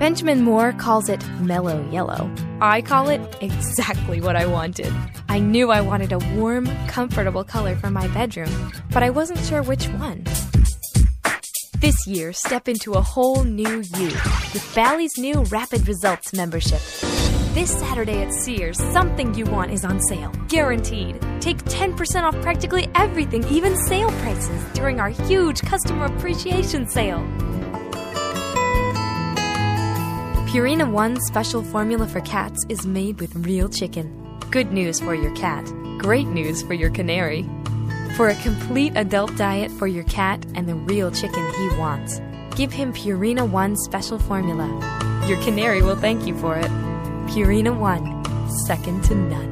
Benjamin Moore calls it mellow yellow. I call it exactly what I wanted. I knew I wanted a warm, comfortable color for my bedroom, but I wasn't sure which one. This year, step into a whole new you with Bally's new Rapid Results membership. This Saturday at Sears, something you want is on sale, guaranteed. Take 10% off practically everything, even sale prices, during our huge customer appreciation sale. Purina One special formula for cats is made with real chicken. Good news for your cat, great news for your canary. For a complete adult diet for your cat and the real chicken he wants, give him Purina One special formula. Your canary will thank you for it. Purina One, second to none.